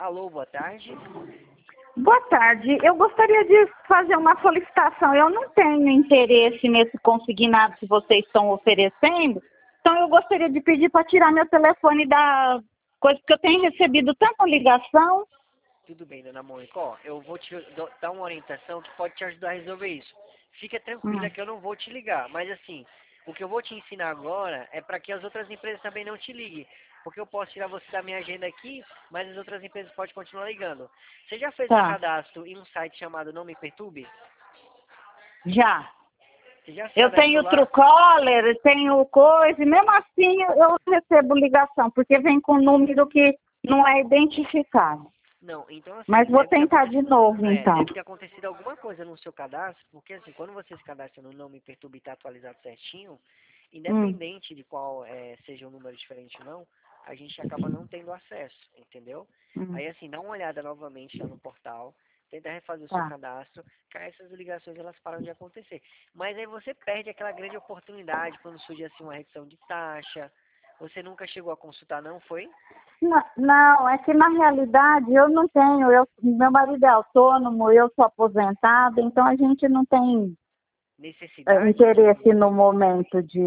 Alô, boa tarde. Boa tarde. Eu gostaria de fazer uma solicitação. Eu não tenho interesse nesse consignado que vocês estão oferecendo, então eu gostaria de pedir para tirar meu telefone da coisa, porque eu tenho recebido tanta ligação. Tudo bem, dona Mônica. Ó, eu vou te dar uma orientação que pode te ajudar a resolver isso. Fica tranquila que eu não vou te ligar, mas assim, o que eu vou te ensinar agora é para que as outras empresas também não te liguem. Porque eu posso tirar você da minha agenda aqui, mas as outras empresas podem continuar ligando. Você já fez um Tá. cadastro em um site chamado Não Me Perturbe? Já. Você já se Eu cadastrou tenho lá? Truecaller, tenho coisa, e mesmo assim eu recebo ligação, porque vem com número que não é identificado. Não, então assim, Mas vou deve ter tentar de novo, então. deve ter acontecido alguma coisa no seu cadastro, porque assim, quando você se cadastra no Não Me Perturbe e está atualizado certinho, Hum. independente de qual seja um número diferente ou não, a gente acaba não tendo acesso, entendeu? Hum. Aí assim, dá uma olhada novamente lá no portal, tenta refazer o seu Tá. cadastro, que aí essas ligações elas param de acontecer. Mas aí você perde aquela grande oportunidade quando surge assim uma redução de taxa. Você nunca chegou a consultar, não foi? Não, é que na realidade eu não tenho, meu marido é autônomo, eu sou aposentada, então a gente não tem Necessidade interesse de. no momento de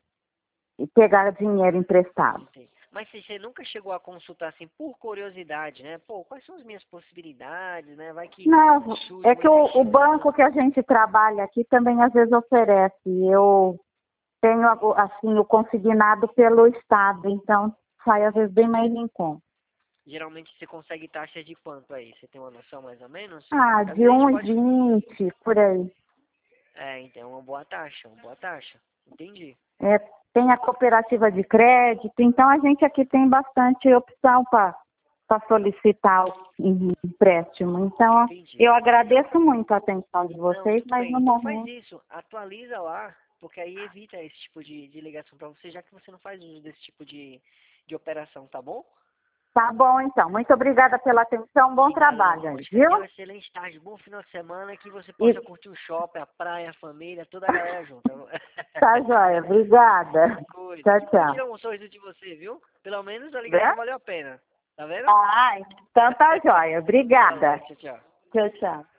pegar dinheiro emprestado. Entendi. Mas se você nunca chegou a consultar assim por curiosidade, né? Pô, quais são as minhas possibilidades, né? Vai que Não, surge é um que o investimento. banco que a gente trabalha aqui também às vezes oferece. Eu tenho assim o consignado pelo Estado, então sai às vezes bem mais em conta. Geralmente você consegue taxa de quanto aí? Você tem uma noção mais ou menos? Ah, Às de vezes a gente pode. 1,20 por aí. Então é uma boa taxa, uma boa taxa. Entendi. É, tem a cooperativa de crédito, então a gente aqui tem bastante opção para solicitar o empréstimo. Então, Entendi. eu agradeço muito a atenção de Não, vocês, tudo mas bem. no Então faz momento. isso. Atualiza lá, porque aí evita esse tipo de ligação para você, já que você não faz uso desse tipo de operação, tá bom? Tá bom, então. Muito obrigada pela atenção. Bom De nada, dona trabalho aí, Mônica. viu? Tenha uma excelente tarde, bom final de semana, que você E possa curtir o shopping, a praia, a família, toda a galera junto. tá joia. Obrigada. Se cuida. Tchau, Que bom tchau. tirar um sorriso de você, viu? Pelo menos a Né? ligação valeu a pena. Tá vendo? Ah, então tá joia. Falou, Obrigada. tchau, tchau. Tchau, tchau.